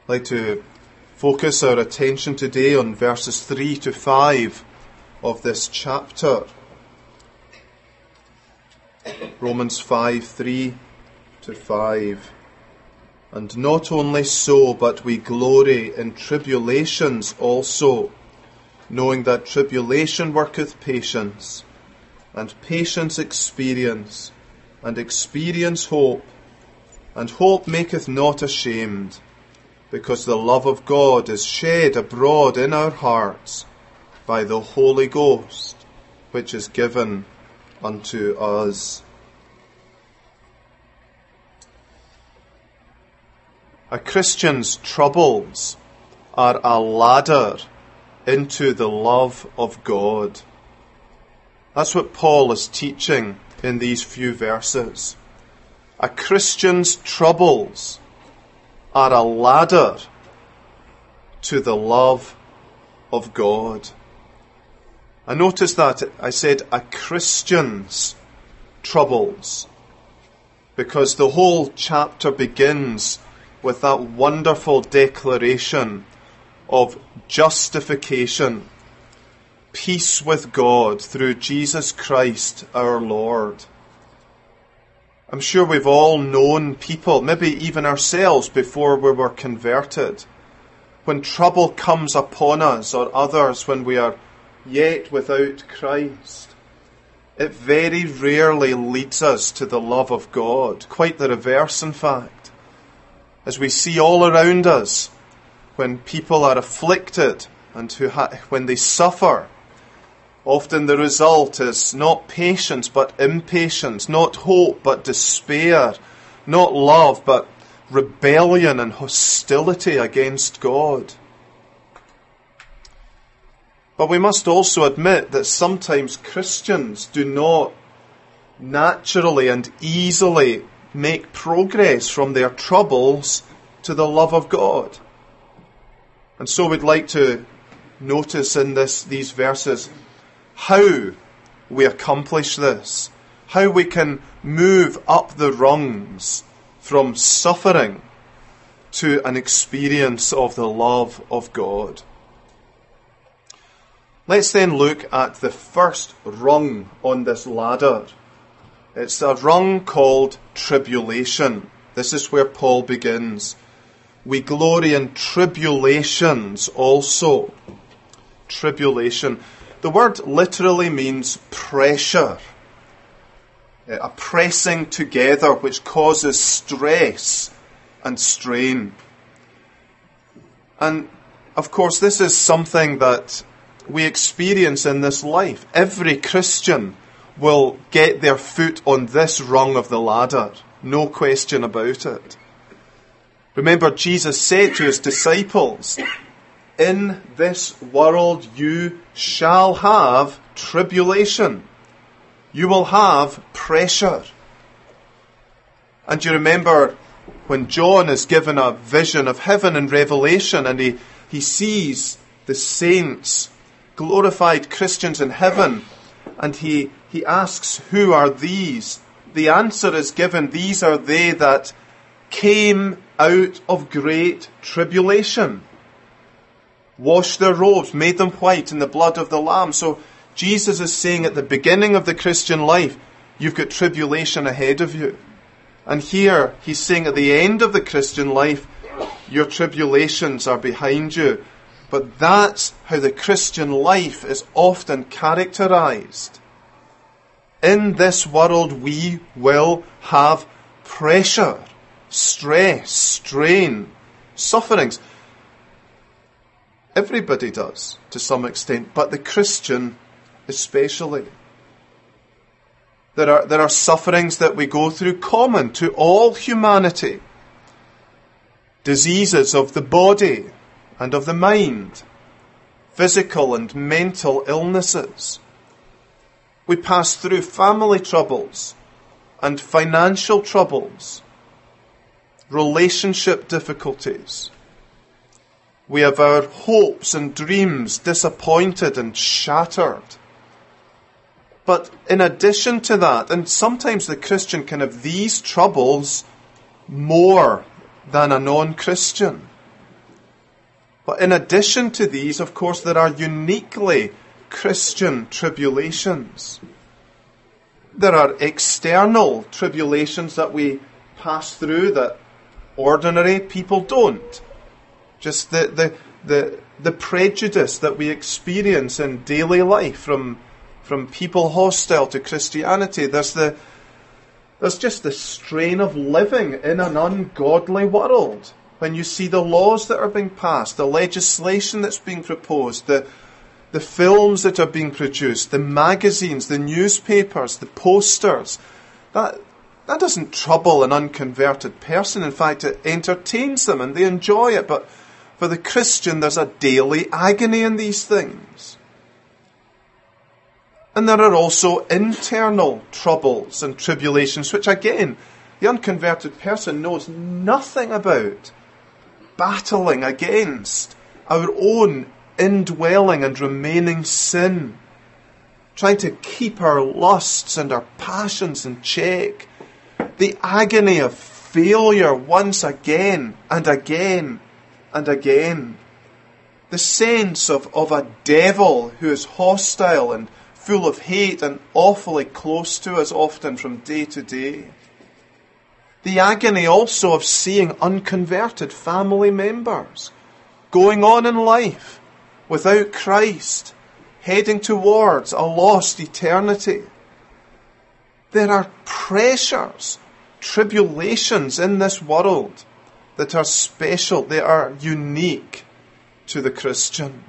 like to focus our attention today on verses 3 to 5 of this chapter. Romans 5, 3 to 5. And not only so, but we glory in tribulations also, knowing that tribulation worketh patience, and patience experience, and experience hope, and hope maketh not ashamed, because the love of God is shed abroad in our hearts by the Holy Ghost, which is given unto us. A Christian's troubles are a ladder into the love of God. That's what Paul is teaching in these few verses. A Christian's troubles are a ladder to the love of God. I noticed that I said a Christian's troubles, because the whole chapter begins with that wonderful declaration of justification, peace with God through Jesus Christ our Lord. I'm sure we've all known people, maybe even ourselves before we were converted, when trouble comes upon us, or others when we are yet without Christ, it very rarely leads us to the love of God. Quite the reverse, in fact. As we see all around us, when people are afflicted and when they suffer, often the result is not patience but impatience, not hope but despair, not love but rebellion and hostility against God. But we must also admit that sometimes Christians do not naturally and easily make progress from their troubles to the love of God. And so we'd like to notice in these verses how we accomplish this, how we can move up the rungs from suffering to an experience of the love of God. Let's then look at the first rung on this ladder. It's a rung called tribulation. This is where Paul begins. We glory in tribulations also. Tribulation. The word literally means pressure. A pressing together which causes stress and strain. And of course this is something that we experience in this life. Every Christian will get their foot on this rung of the ladder. No question about it. Remember, Jesus said to his disciples, in this world you shall have tribulation. You will have pressure. And you remember when John is given a vision of heaven in Revelation, and he sees the saints, glorified Christians in heaven, and he asks, who are these? The answer is given, these are they that came out of great tribulation, washed their robes, made them white in the blood of the Lamb. So Jesus is saying at the beginning of the Christian life, you've got tribulation ahead of you. And here he's saying at the end of the Christian life, your tribulations are behind you. But that's how the Christian life is often characterized. In this world we will have pressure, stress, strain, sufferings. Everybody does, to some extent, but the Christian especially. There are sufferings that we go through common to all humanity. Diseases of the body and of the mind, physical and mental illnesses. We pass through family troubles and financial troubles, relationship difficulties. We have our hopes and dreams disappointed and shattered. But in addition to that, and sometimes the Christian can have these troubles more than a non-Christian. But in addition to these, of course, there are uniquely Christian tribulations. There are external tribulations that we pass through that ordinary people don't. Just the prejudice that we experience in daily life from people hostile to Christianity. There's just the strain of living in an ungodly world. When you see the laws that are being passed, the legislation that's being proposed, the films that are being produced, the magazines, the newspapers, the posters, that doesn't trouble an unconverted person. In fact, it entertains them and they enjoy it. But for the Christian, there's a daily agony in these things. And there are also internal troubles and tribulations, which again, the unconverted person knows nothing about. Battling against our own indwelling and remaining sin. Trying to keep our lusts and our passions in check. The agony of failure once again and again and again. The sense of a devil who is hostile and full of hate and awfully close to us often from day to day. The agony also of seeing unconverted family members going on in life without Christ, heading towards a lost eternity. There are pressures, tribulations in this world that are special, they are unique to the Christian.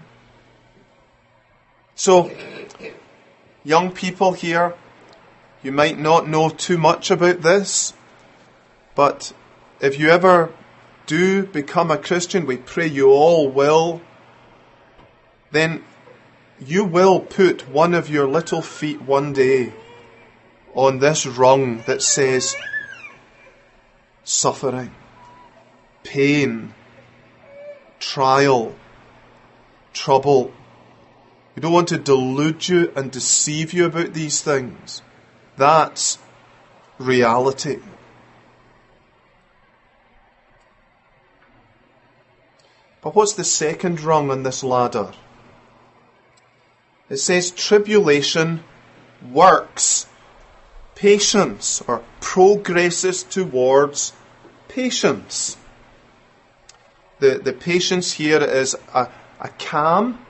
So, young people here, you might not know too much about this, but if you ever do become a Christian, we pray you all will, then you will put one of your little feet one day on this rung that says suffering, pain, trial, trouble. We don't want to delude you and deceive you about these things. That's reality. But what's the second rung on this ladder? It says tribulation works patience, or progresses towards patience. The patience here is a calm,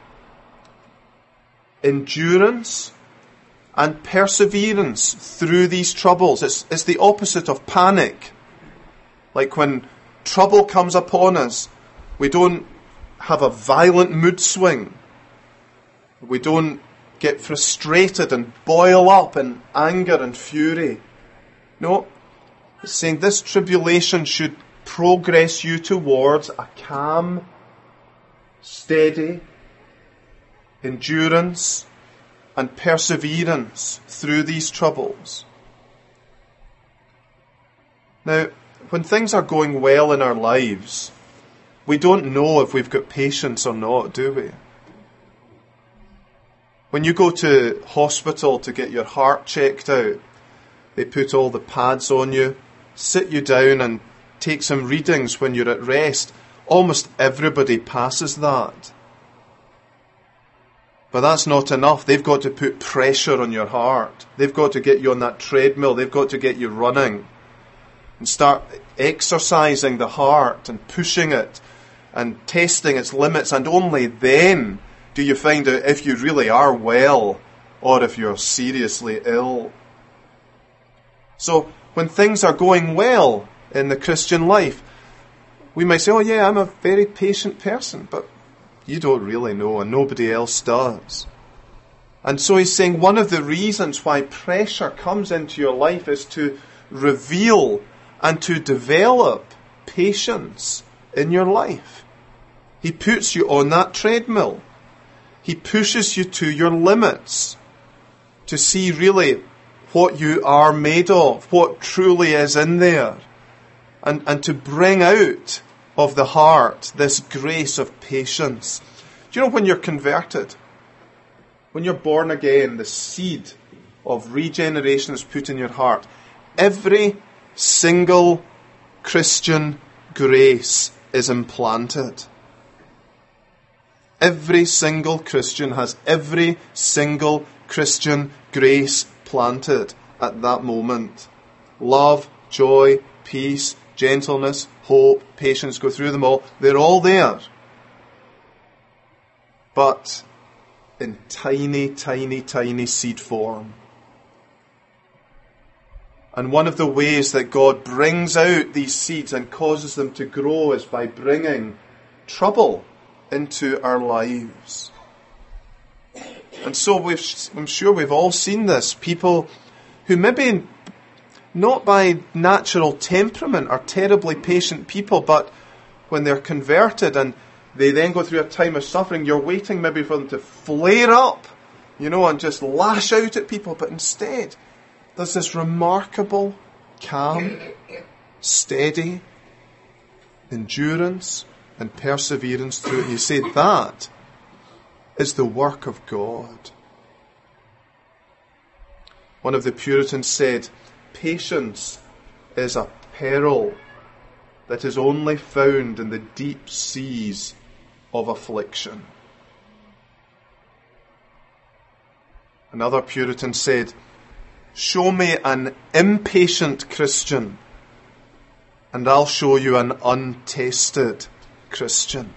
endurance, and perseverance through these troubles. It's the opposite of panic. Like when trouble comes upon us, we don't have a violent mood swing. We don't get frustrated and boil up in anger and fury. No, it's saying this tribulation should progress you towards a calm, steady endurance and perseverance through these troubles. Now, when things are going well in our lives, we don't know if we've got patience or not, do we? When you go to hospital to get your heart checked out, they put all the pads on you, sit you down and take some readings when you're at rest. Almost everybody passes that. But that's not enough. They've got to put pressure on your heart. They've got to get you on that treadmill. They've got to get you running and start exercising the heart and pushing it and testing its limits. And only then do you find out if you really are well or if you're seriously ill. So when things are going well in the Christian life, we might say, oh yeah, I'm a very patient person, but you don't really know, and nobody else does. And so he's saying one of the reasons why pressure comes into your life is to reveal and to develop patience in your life. He puts you on that treadmill. He pushes you to your limits to see really what you are made of, what truly is in there, and to bring out of the heart this grace of patience. Do you know when you're converted, when you're born again, the seed of regeneration is put in your heart? Every single Christian grace is implanted. Every single Christian has every single Christian grace planted at that moment. Love, joy, peace, gentleness, hope, patience, go through them all. They're all there. But in tiny, tiny, tiny seed form. And one of the ways that God brings out these seeds and causes them to grow is by bringing trouble into our lives. And so I'm sure we've all seen this. People who maybe not by natural temperament are terribly patient people, but when they're converted and they then go through a time of suffering, you're waiting maybe for them to flare up, and just lash out at people. But instead, there's this remarkable, calm, steady endurance and perseverance through it. And you say that is the work of God. One of the Puritans said, patience is a peril that is only found in the deep seas of affliction. Another Puritan said, show me an impatient Christian, and I'll show you an untested Christian.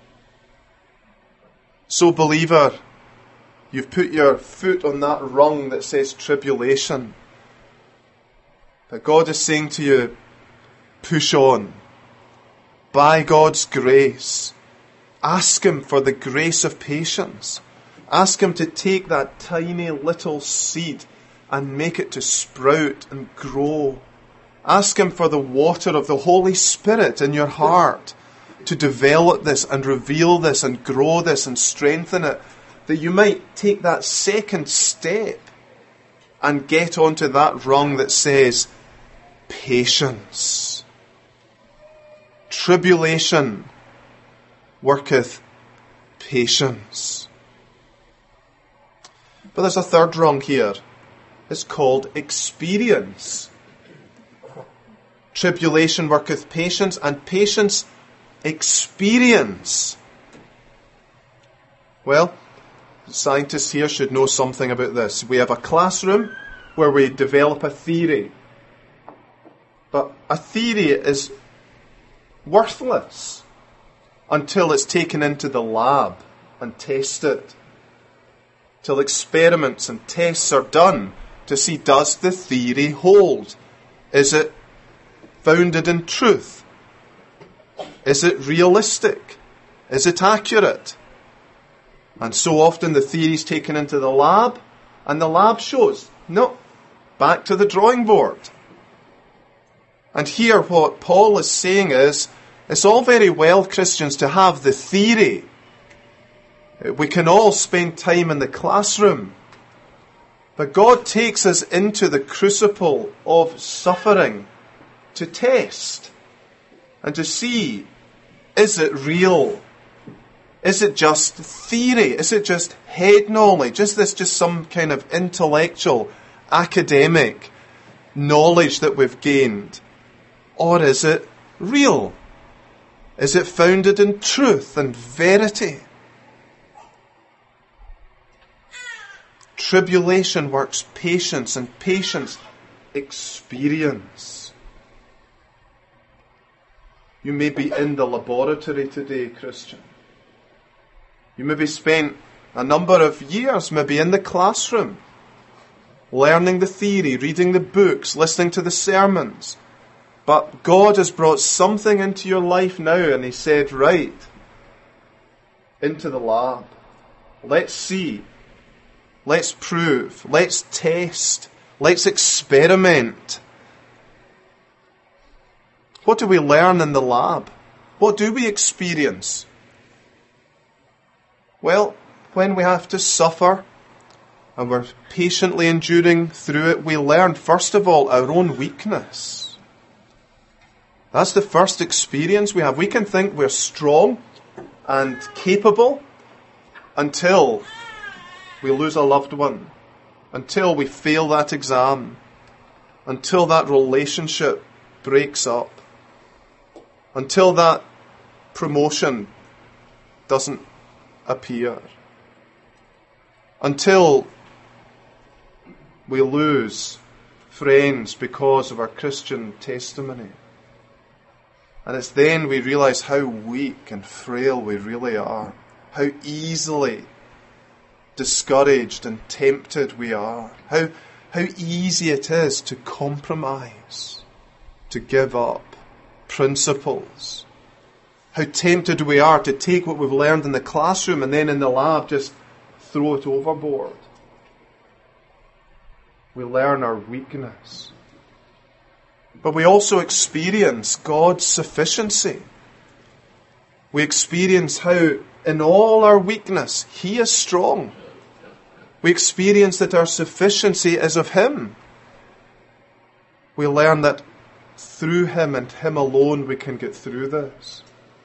So, believer, you've put your foot on that rung that says tribulation. But God is saying to you, push on. By God's grace. Ask Him for the grace of patience. Ask Him to take that tiny little seed and make it to sprout and grow. Ask Him for the water of the Holy Spirit in your heart to develop this and reveal this and grow this and strengthen it, that you might take that second step and get onto that rung that says patience. Tribulation worketh patience. But there's a third rung here. It's called experience. Tribulation worketh patience, and patience experience. Well, scientists here should know something about this. We have a classroom where we develop a theory. But a theory is worthless until it's taken into the lab and tested. Till experiments and tests are done to see, does the theory hold? Is it founded in truth? Is it realistic? Is it accurate? And so often the theory is taken into the lab, and the lab shows, no, back to the drawing board. And here what Paul is saying is, it's all very well, Christians, to have the theory. We can all spend time in the classroom. But God takes us into the crucible of suffering to test and to see, is it real? Is it just theory? Is it just head knowledge? Is this just some kind of intellectual, academic knowledge that we've gained? Or is it real? Is it founded in truth and verity? Tribulation works patience, and patience experience. You may be in the laboratory today, Christian. You maybe spent a number of years maybe in the classroom, learning the theory, reading the books, listening to the sermons. But God has brought something into your life now, and He said, right, into the lab. Let's see. Let's prove. Let's test. Let's experiment. What do we learn in the lab? What do we experience? Well, when we have to suffer and we're patiently enduring through it, we learn, first of all, our own weakness. That's the first experience we have. We can think we're strong and capable until we lose a loved one, until we fail that exam, until that relationship breaks up, until that promotion doesn't appear. Until we lose friends because of our Christian testimony. And it's then we realize how weak and frail we really are. How easily discouraged and tempted we are. How easy it is to compromise, to give up principles. How tempted we are to take what we've learned in the classroom and then in the lab just throw it overboard. We learn our weakness. But we also experience God's sufficiency. We experience how in all our weakness He is strong. We experience that our sufficiency is of Him. We learn that through Him and Him alone we can get through this.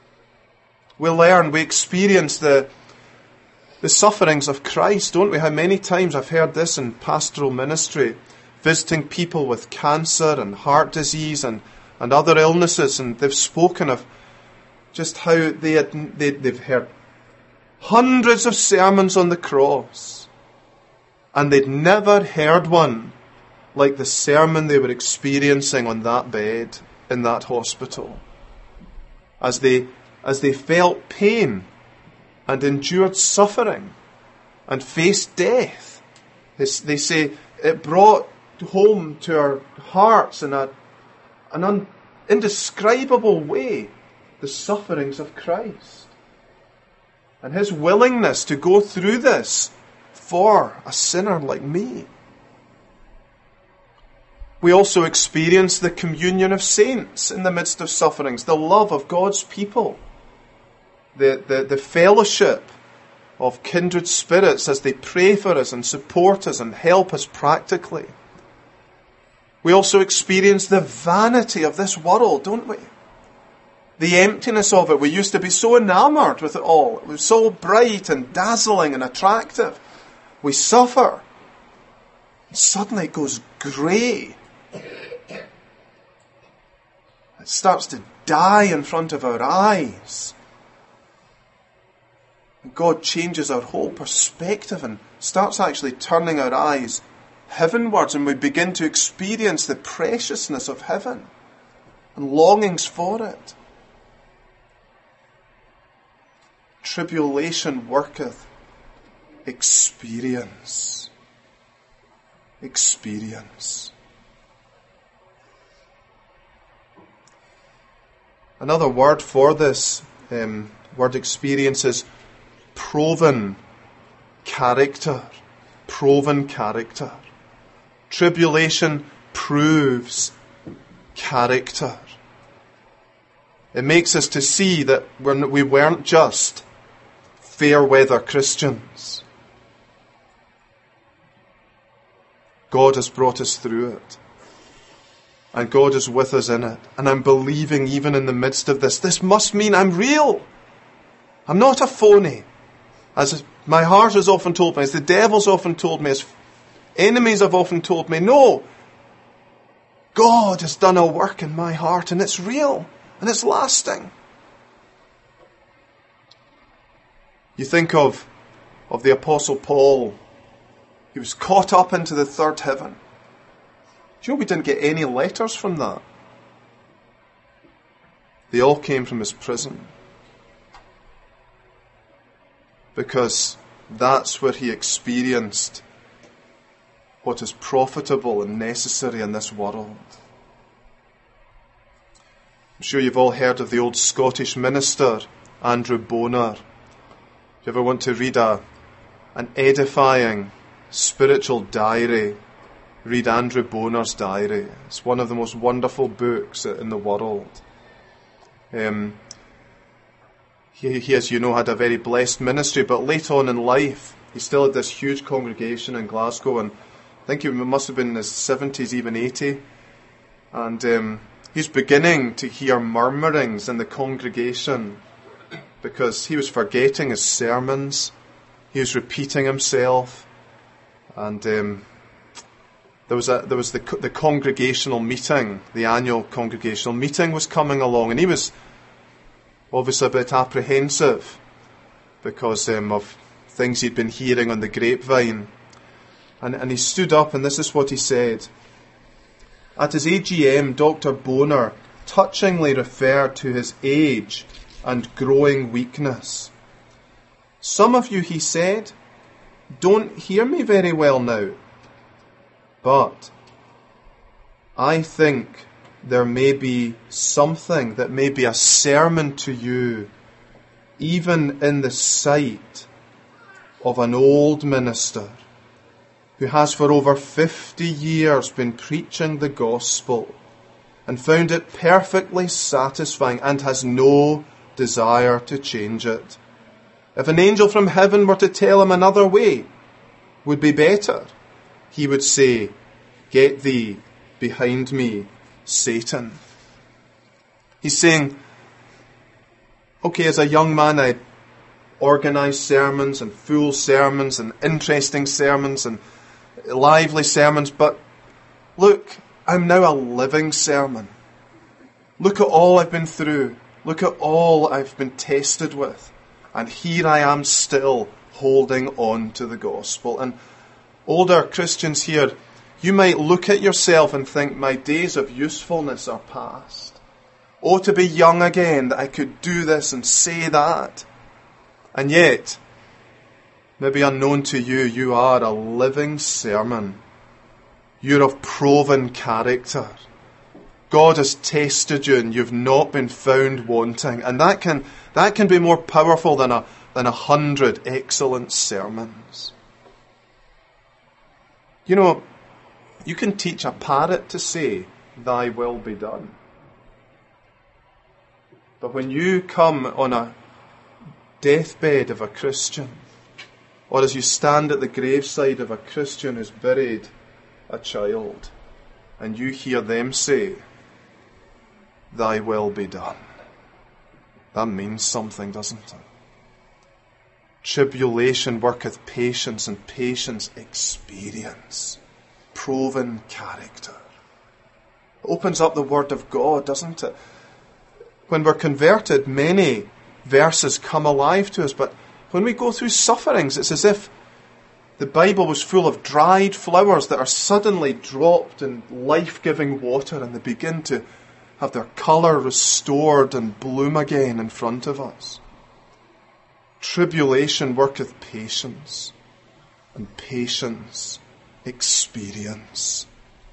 We experience the sufferings of Christ, don't we? How many times I've heard this in pastoral ministry, visiting people with cancer and heart disease and other illnesses, and they've spoken of just how they've heard hundreds of sermons on the cross, and they'd never heard one like the sermon they were experiencing on that bed in that hospital. As they felt pain and endured suffering and faced death, they say it brought home to our hearts in an indescribable way the sufferings of Christ and His willingness to go through this for a sinner like me. We also experience the communion of saints in the midst of sufferings, the love of God's people, the fellowship of kindred spirits as they pray for us and support us and help us practically. We also experience the vanity of this world, don't we? The emptiness of it. We used to be so enamored with it all. It was so bright and dazzling and attractive. We suffer. And suddenly it goes grey. It starts to die in front of our eyes. And God changes our whole perspective and starts actually turning our eyes heavenwards, and we begin to experience the preciousness of heaven and longings for it. Tribulation worketh experience. Experience. Another word for this word experience is proven character. Proven character. Tribulation proves character. It makes us to see that we weren't just fair weather Christians. God has brought us through it. And God is with us in it. And I'm believing even in the midst of this. This must mean I'm real. I'm not a phony. As my heart has often told me, as the devil's often told me, as enemies have often told me, no. God has done a work in my heart and it's real and it's lasting. You think of the Apostle Paul. He was caught up into the third heaven. Do you know we didn't get any letters from that? They all came from his prison. Because that's where he experienced what is profitable and necessary in this world. I'm sure you've all heard of the old Scottish minister, Andrew Bonar. If you ever want to read an edifying spiritual diary, read Andrew Bonar's diary. It's one of the most wonderful books in the world. He, as you know, had a very blessed ministry, but late on in life, he still had this huge congregation in Glasgow, and I think he must have been in his 70s, even 80. And he's beginning to hear murmurings in the congregation because he was forgetting his sermons. He was repeating himself. And there was the congregational meeting, the annual congregational meeting was coming along, and he was obviously a bit apprehensive. because of things he'd been hearing on the grapevine. And he stood up, and this is what he said. At his AGM, Dr. Bonar touchingly referred to his age and growing weakness. Some of you, he said, don't hear me very well now, but I think there may be something that may be a sermon to you, even in the sight of an old minister who has for over 50 years been preaching the gospel and found it perfectly satisfying and has no desire to change it. If an angel from heaven were to tell him another way would be better, he would say, "Get thee behind me, Satan." He's saying, okay, as a young man I organised sermons and full sermons and interesting sermons and lively sermons, but look, I'm now a living sermon. Look at all I've been through. Look at all I've been tested with. And here I am still holding on to the gospel. And older Christians here, you might look at yourself and think, my days of usefulness are past. Oh, to be young again, that I could do this and say that. And yet, maybe unknown to you, you are a living sermon. You're of proven character. God has tested you and you've not been found wanting. And that can be more powerful than 100 excellent sermons. You know, you can teach a parrot to say, "Thy will be done." But when you come on a deathbed of a Christian, or as you stand at the graveside of a Christian who's buried a child, and you hear them say, "Thy will be done," that means something, doesn't it? Tribulation worketh patience, and patience experience, proven character. It opens up the Word of God, doesn't it? When we're converted, many verses come alive to us, but when we go through sufferings, it's as if the Bible was full of dried flowers that are suddenly dropped in life-giving water, and they begin to have their colour restored and bloom again in front of us. Tribulation worketh patience, and patience experience.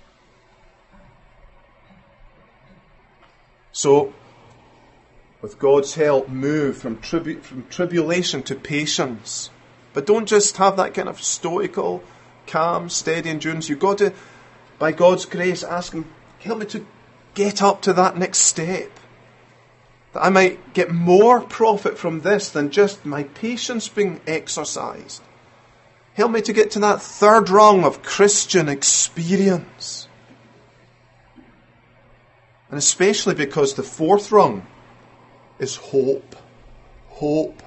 So, with God's help, move from tribulation to patience. But don't just have that kind of stoical, calm, steady endurance. You've got to, by God's grace, ask Him, help me to get up to that next step. That I might get more profit from this than just my patience being exercised. Help me to get to that third rung of Christian experience. And especially because the fourth rung is hope. Hope.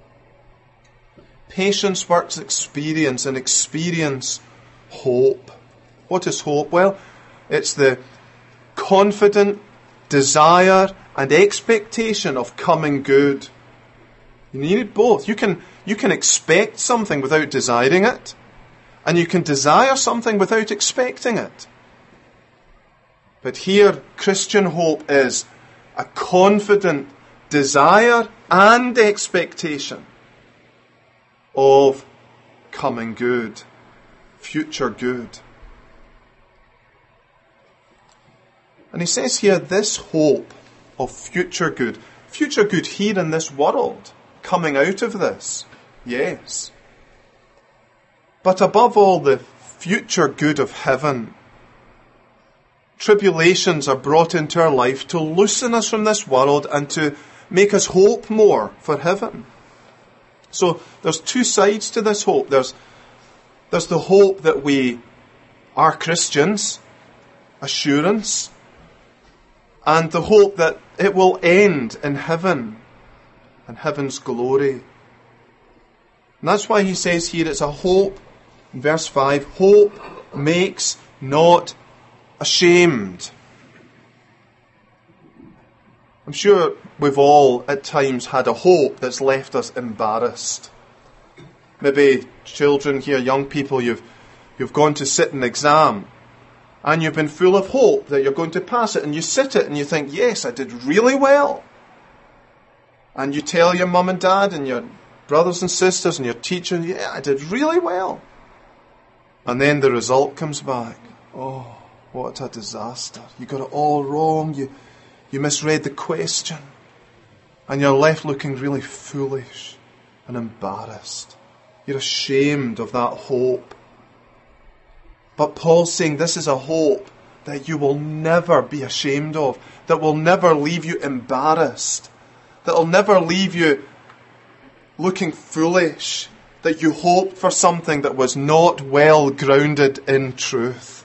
Patience works experience, and experience hope. What is hope? Well, it's the confident desire and expectation of coming good. You need both. You can expect something without desiring it, and you can desire something without expecting it. But here, Christian hope is a confident desire and expectation of coming good, future good. And he says here, this hope of future good here in this world, coming out of this, yes. But above all, the future good of heaven. Tribulations are brought into our life to loosen us from this world and to make us hope more for heaven. So there's two sides to this hope. There's the hope that we are Christians, assurance, and the hope that it will end in heaven and heaven's glory. And that's why he says here it's a hope, in verse 5, hope makes not ashamed. I'm sure we've all at times had a hope that's left us embarrassed. Maybe children here, young people, you've gone to sit an exam and you've been full of hope that you're going to pass it, and you sit it and you think, yes, I did really well. And you tell your mum and dad and your brothers and sisters and your teacher, yeah, I did really well. And then the result comes back. Oh, what a disaster. You got it all wrong. You misread the question. And you're left looking really foolish and embarrassed. You're ashamed of that hope. But Paul's saying this is a hope that you will never be ashamed of, that will never leave you embarrassed, that will never leave you looking foolish, that you hoped for something that was not well grounded in truth.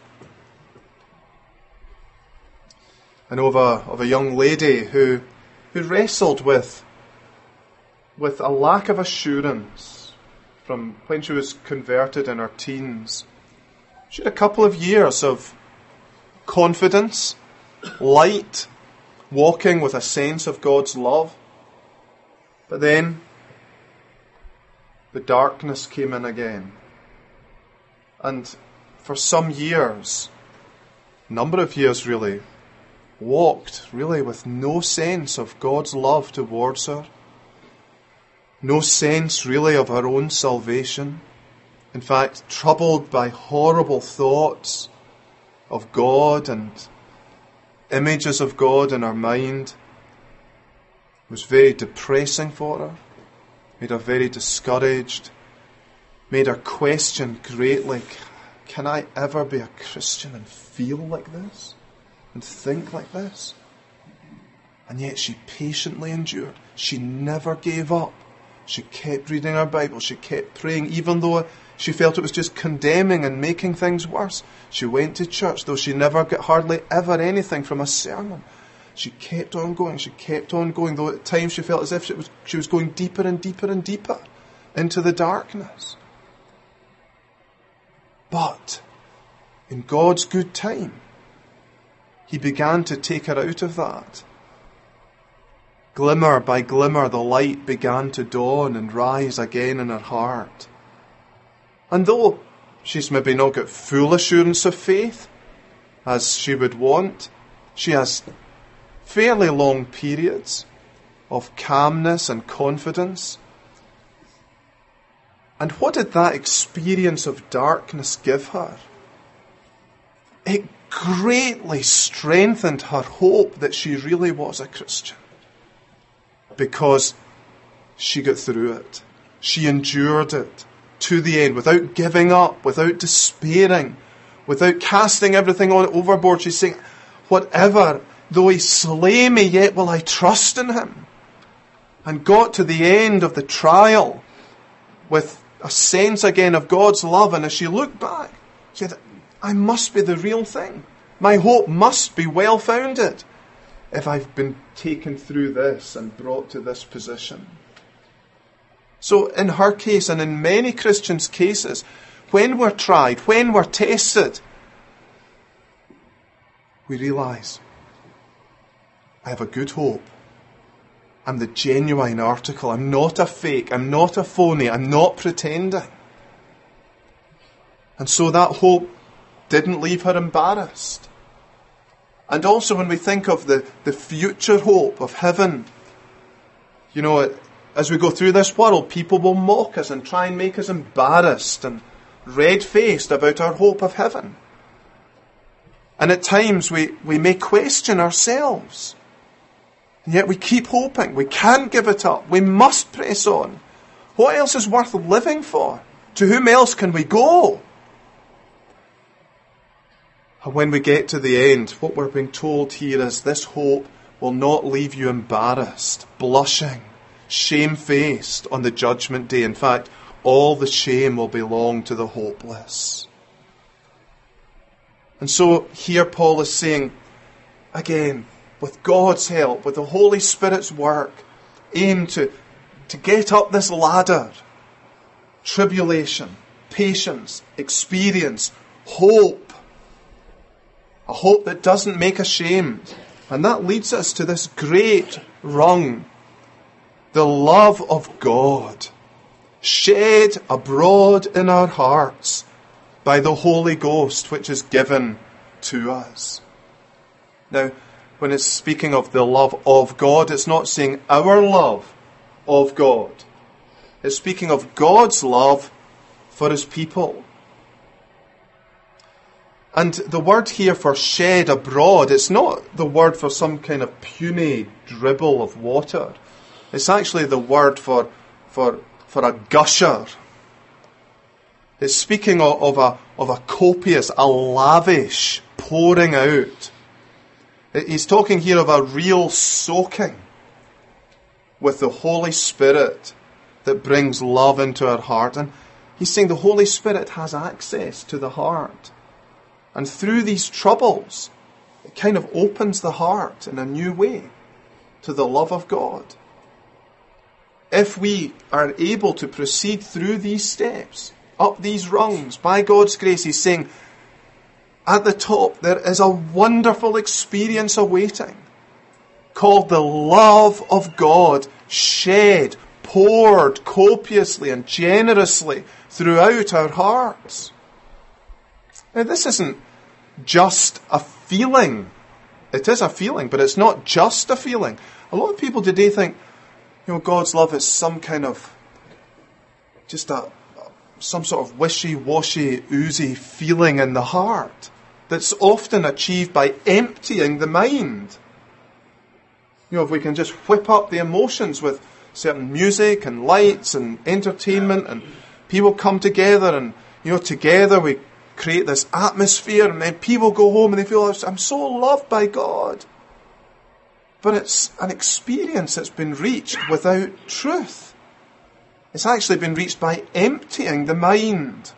I know of a young lady who wrestled with a lack of assurance from when she was converted in her teens. She had a couple of years of confidence, light, walking with a sense of God's love. But then the darkness came in again. And for some years, a number of years really, walked really with no sense of God's love towards her. No sense really of her own salvation. In fact, troubled by horrible thoughts of God and images of God in her mind. It was very depressing for her. Made her very discouraged. Made her question greatly, can I ever be a Christian and feel like this? And think like this? And yet she patiently endured. She never gave up. She kept reading her Bible. She kept praying, even though she felt it was just condemning and making things worse. She went to church, though she never got hardly ever anything from a sermon. She kept on going. She kept on going, though at times she felt as if she was going deeper and deeper and deeper into the darkness. But in God's good time, He began to take her out of that. Glimmer by glimmer, the light began to dawn and rise again in her heart. And though she's maybe not got full assurance of faith, as she would want, she has fairly long periods of calmness and confidence. And what did that experience of darkness give her? It greatly strengthened her hope that she really was a Christian. Because she got through it. She endured it to the end without giving up, without despairing, without casting everything on overboard. She's saying, whatever, though He slay me, yet will I trust in Him. And got to the end of the trial with a sense again of God's love. And as she looked back, she said, I must be the real thing. My hope must be well founded if I've been taken through this and brought to this position. So in her case, and in many Christians' cases, when we're tried, when we're tested, we realise, I have a good hope. I'm the genuine article. I'm not a fake. I'm not a phony. I'm not pretending. And so that hope didn't leave her embarrassed. And also when we think of the future hope of heaven, you know, as we go through this world, people will mock us and try and make us embarrassed and red-faced about our hope of heaven. And at times we may question ourselves. And yet we keep hoping. We can't give it up. We must press on. What else is worth living for? To whom else can we go? And when we get to the end, what we're being told here is this hope will not leave you embarrassed, blushing, shamefaced on the judgment day. In fact, all the shame will belong to the hopeless. And so here Paul is saying, again, with God's help, with the Holy Spirit's work, aim to get up this ladder. Tribulation, patience, experience, hope. A hope that doesn't make ashamed. And that leads us to this great rung, the love of God, shed abroad in our hearts by the Holy Ghost, which is given to us. Now, when it's speaking of the love of God, it's not saying our love of God. It's speaking of God's love for his people. And the word here for shed abroad, it's not the word for some kind of puny dribble of water. It's actually the word for a gusher. It's speaking of a copious, a lavish pouring out. He's talking here of a real soaking with the Holy Spirit that brings love into our heart. And he's saying the Holy Spirit has access to the heart. And through these troubles, it kind of opens the heart in a new way to the love of God. If we are able to proceed through these steps, up these rungs, by God's grace, he's saying, at the top there is a wonderful experience awaiting, called the love of God, shed, poured copiously and generously throughout our hearts. Now, this isn't just a feeling. It is a feeling, but it's not just a feeling. A lot of people today think, God's love is some kind of, some sort of wishy-washy, oozy feeling in the heart that's often achieved by emptying the mind. If we can just whip up the emotions with certain music and lights and entertainment, and people come together and, together we create this atmosphere, and then people go home and they feel, I'm so loved by God. But it's an experience that's been reached without truth. It's actually been reached by emptying the mind.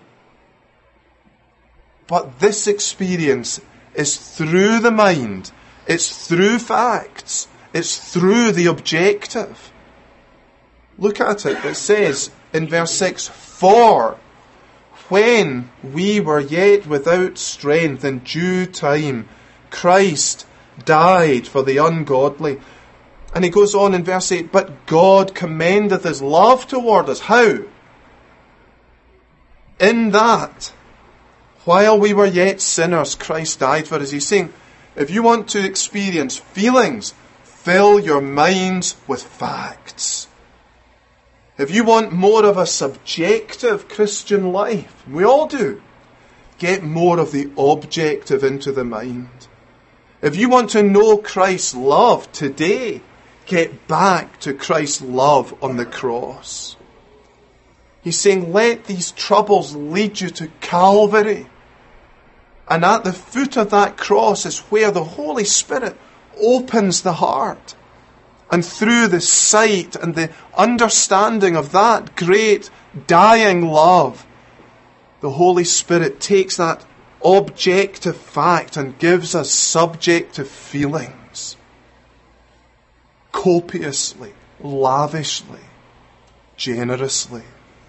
But this experience is through the mind. It's through facts. It's through the objective. Look at it. It says in verse 6, "For when we were yet without strength in due time, Christ died for the ungodly." And he goes on in verse 8, "But God commendeth his love toward us." How? In that, while we were yet sinners, Christ died for us. He's saying, if you want to experience feelings, fill your minds with facts. If you want more of a subjective Christian life, we all do, get more of the objective into the mind. If you want to know Christ's love today, get back to Christ's love on the cross. He's saying, let these troubles lead you to Calvary. And at the foot of that cross is where the Holy Spirit opens the heart. And through the sight and the understanding of that great dying love, the Holy Spirit takes that objective fact and gives us subjective feelings. Copiously, lavishly, generously.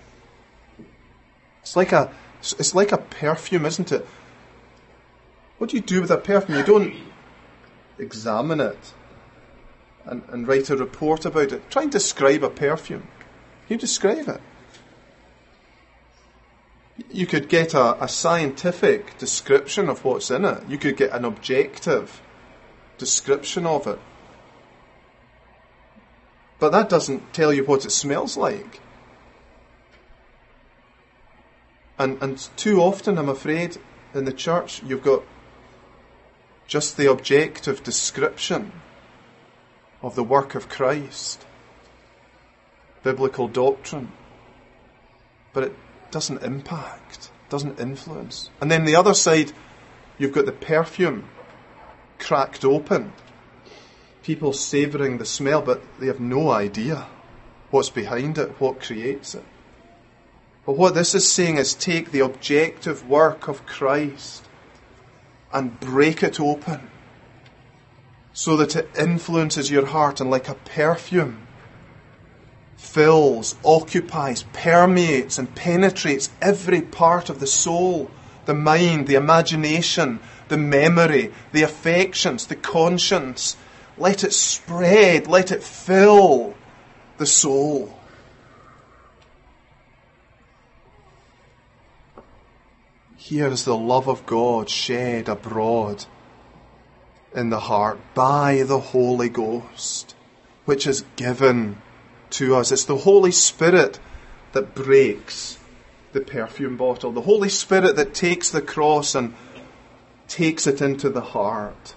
It's like a perfume, isn't it? What do you do with a perfume? You don't examine it and write a report about it. Try and describe a perfume. Can you describe it? You could get a scientific description of what's in it. You could get an objective description of it. But that doesn't tell you what it smells like. And too often, I'm afraid, in the church, you've got just the objective description of the work of Christ, biblical doctrine, but it doesn't impact, doesn't influence. And then the other side, you've got the perfume cracked open, people savouring the smell, but they have no idea what's behind it, what creates it. But what this is saying is take the objective work of Christ and break it open so that it influences your heart, and like a perfume fills, occupies, permeates and penetrates every part of the soul, the mind, the imagination, the memory, the affections, the conscience. Let it spread, let it fill the soul. Here is the love of God shed abroad in the heart by the Holy Ghost, which is given to us. It's the Holy Spirit that breaks the perfume bottle. The Holy Spirit that takes the cross and takes it into the heart.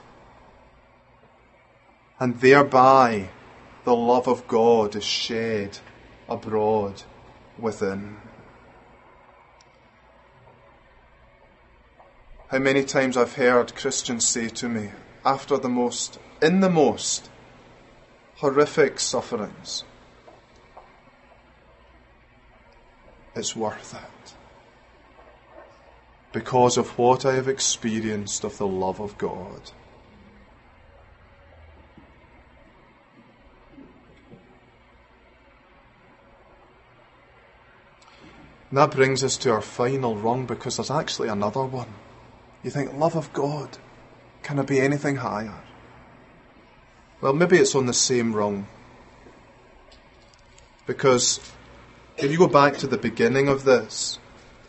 And thereby the love of God is shed abroad within. How many times I've heard Christians say to me, after in the most horrific sufferings, it's worth it, because of what I have experienced of the love of God. And that brings us to our final rung, because there's actually another one. You think, love of God, can it be anything higher? Well, maybe it's on the same rung. Because if you go back to the beginning of this,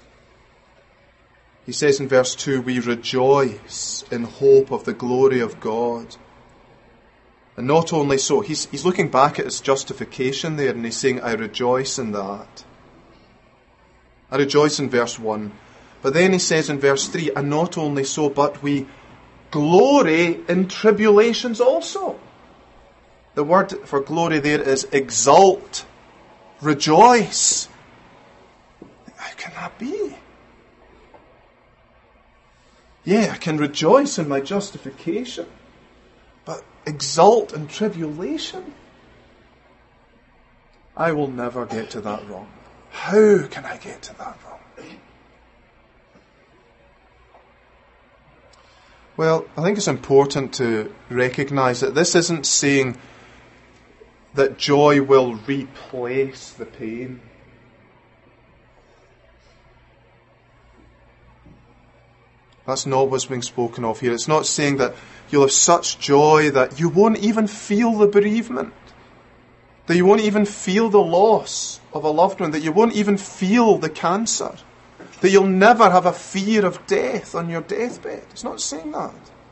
he says in verse 2, we rejoice in hope of the glory of God. And not only so, he's looking back at his justification there, and he's saying, I rejoice in that. I rejoice in verse 1. But then he says in verse 3, and not only so, but we glory in tribulations also. The word for glory there is exult, rejoice. How can that be? Yeah, I can rejoice in my justification, but exult in tribulation? I will never get to that wrong. How can I get to that wrong? Well, I think it's important to recognize that this isn't saying that joy will replace the pain. That's not what's being spoken of here. It's not saying that you'll have such joy that you won't even feel the bereavement, that you won't even feel the loss of a loved one, that you won't even feel the cancer, that you'll never have a fear of death on your deathbed. It's not saying that.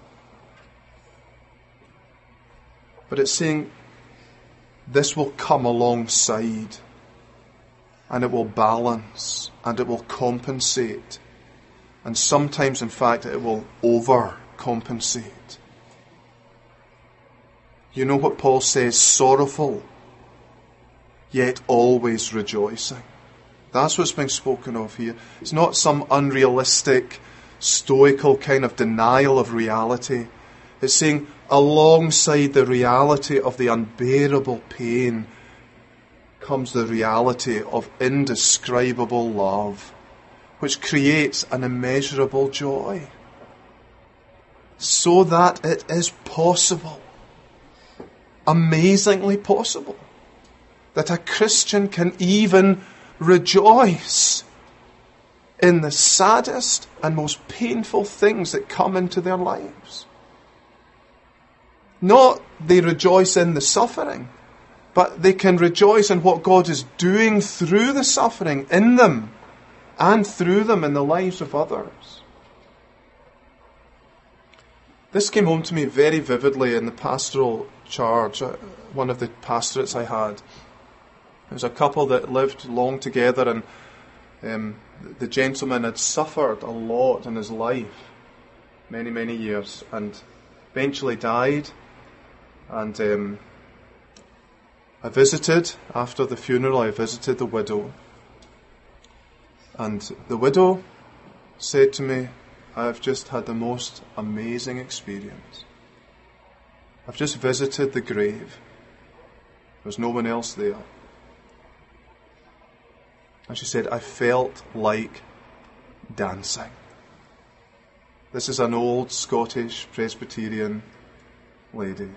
But it's saying this will come alongside, and it will balance, and it will compensate. And sometimes, in fact, it will overcompensate. You know what Paul says? Sorrowful, yet always rejoicing. That's what's being spoken of here. It's not some unrealistic, stoical kind of denial of reality. It's saying alongside the reality of the unbearable pain comes the reality of indescribable love, which creates an immeasurable joy. So that it is possible, amazingly possible, that a Christian can even rejoice in the saddest and most painful things that come into their lives. Not they rejoice in the suffering, but they can rejoice in what God is doing through the suffering in them and through them in the lives of others. This came home to me very vividly in the pastoral charge, one of the pastorates I had. There was a couple that lived long together, and the gentleman had suffered a lot in his life, many, many years, and eventually died. And I visited, after the funeral, I visited the widow. And the widow said to me, I've just had the most amazing experience. I've just visited the grave. There's no one else there. And she said, I felt like dancing. This is an old Scottish Presbyterian lady.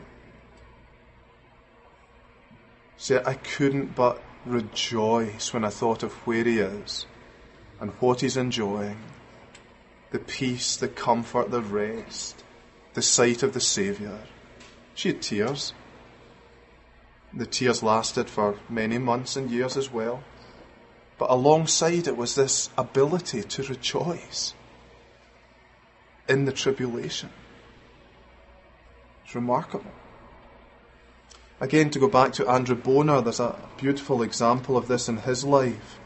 She said, I couldn't but rejoice when I thought of where he is and what he's enjoying the peace, the comfort, the rest, the sight of the Saviour. She had tears. The tears lasted for many months and years as well. But alongside it was this ability to rejoice in the tribulation. It's remarkable. Again, to go back to Andrew Bonar, there's a beautiful example of this in his life.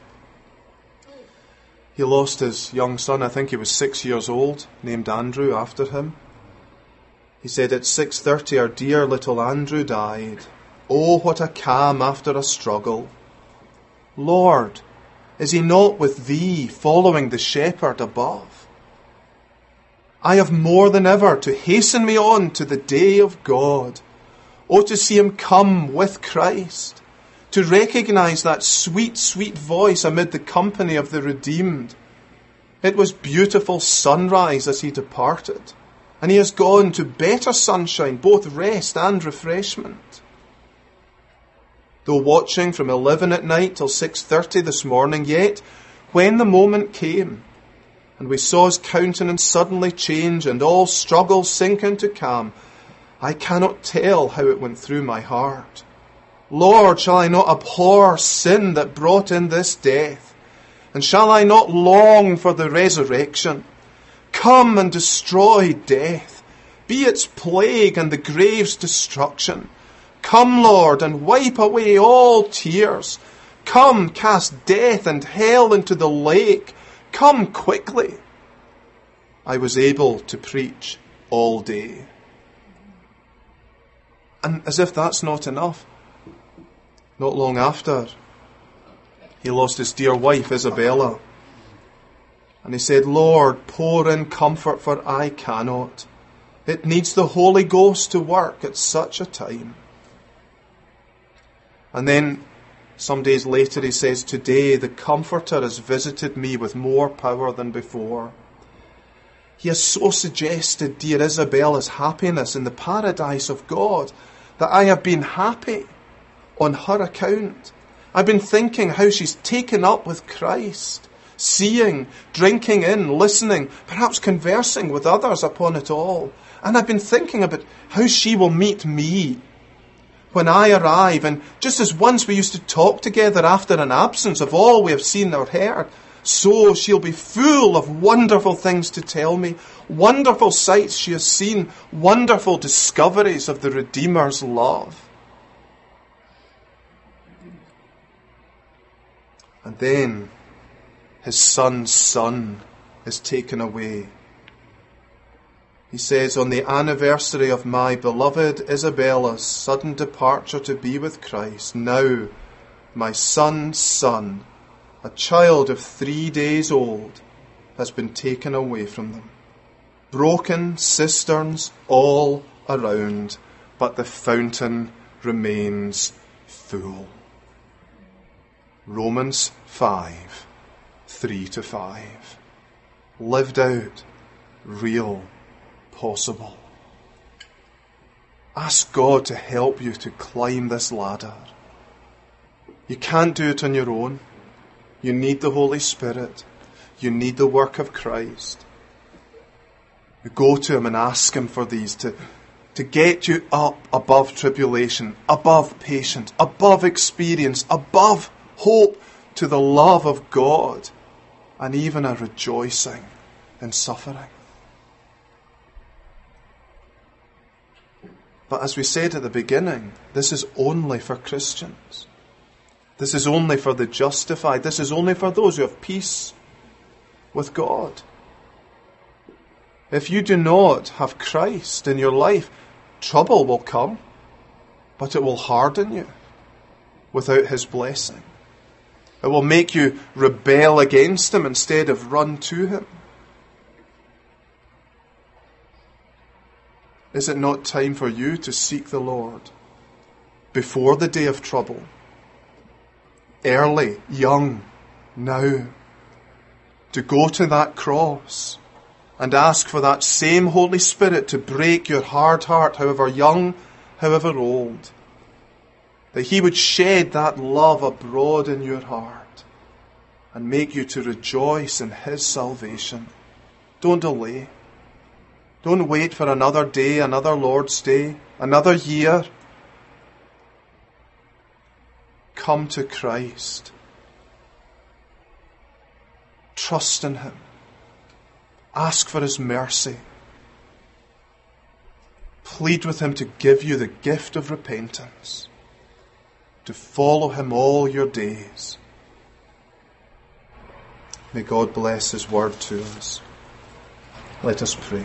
He lost his young son, I think he was 6 years old, named Andrew after him. He said, at 6:30 our dear little Andrew died. Oh, what a calm after a struggle. Lord, is he not with thee, following the shepherd above? I have more than ever to hasten me on to the day of God. Oh, to see him come with Christ, to recognize that sweet, sweet voice amid the company of the redeemed. It was beautiful sunrise as he departed, and he has gone to better sunshine, both rest and refreshment. Though watching from 11 at night till 6:30 this morning, yet when the moment came, and we saw his countenance suddenly change and all struggles sink into calm, I cannot tell how it went through my heart. Lord, shall I not abhor sin that brought in this death? And shall I not long for the resurrection? Come and destroy death, be its plague and the grave's destruction. Come, Lord, and wipe away all tears. Come, cast death and hell into the lake. Come quickly. I was able to preach all day. And as if that's not enough, not long after, he lost his dear wife, Isabella. And he said, Lord, pour in comfort, for I cannot. It needs the Holy Ghost to work at such a time. And then, some days later, he says, today the Comforter has visited me with more power than before. He has so suggested dear Isabella's happiness in the paradise of God that I have been happy on her account. I've been thinking how she's taken up with Christ, seeing, drinking in, listening, perhaps conversing with others upon it all. And I've been thinking about how she will meet me when I arrive. And just as once we used to talk together after an absence of all we have seen or heard, so she'll be full of wonderful things to tell me, wonderful sights she has seen, wonderful discoveries of the Redeemer's love. And then his son's son is taken away. He says, on the anniversary of my beloved Isabella's sudden departure to be with Christ, now my son's son, a child of 3 days old, has been taken away from them. Broken cisterns all around, but the fountain remains full. Romans 5, 3-5. Lived out, real, possible. Ask God to help you to climb this ladder. You can't do it on your own. You need the Holy Spirit. You need the work of Christ. You go to him and ask him for these to get you up above tribulation, above patience, above experience, above hope, to the love of God, and even a rejoicing in suffering. But as we said at the beginning, this is only for Christians. This is only for the justified. This is only for those who have peace with God. If you do not have Christ in your life, trouble will come, but it will harden you without his blessing. It will make you rebel against him instead of run to him. Is it not time for you to seek the Lord before the day of trouble? Early, young, now. To go to that cross and ask for that same Holy Spirit to break your hard heart, however young, however old. That he would shed that love abroad in your heart and make you to rejoice in his salvation. Don't delay. Don't wait for another day, another Lord's Day, another year. Come to Christ. Trust in him. Ask for his mercy. Plead with him to give you the gift of repentance, to follow him all your days. May God bless his word to us. Let us pray.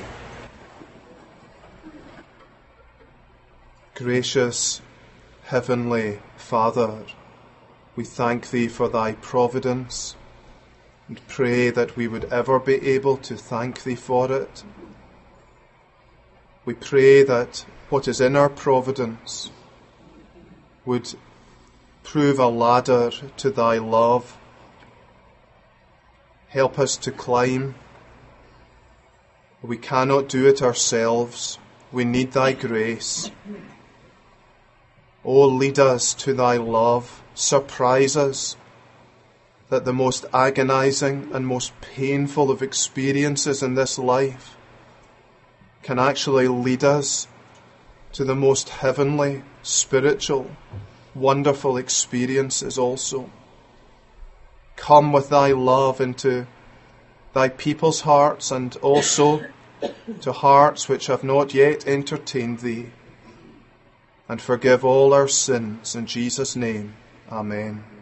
Gracious Heavenly Father, we thank thee for thy providence and pray that we would ever be able to thank thee for it. We pray that what is in our providence would prove a ladder to thy love. Help us to climb. We cannot do it ourselves. We need thy grace. Oh, lead us to thy love. Surprise us that the most agonizing and most painful of experiences in this life can actually lead us to the most heavenly, spiritual, wonderful experiences also. Come with thy love into thy people's hearts and also to hearts which have not yet entertained thee, and forgive all our sins in Jesus' name. Amen.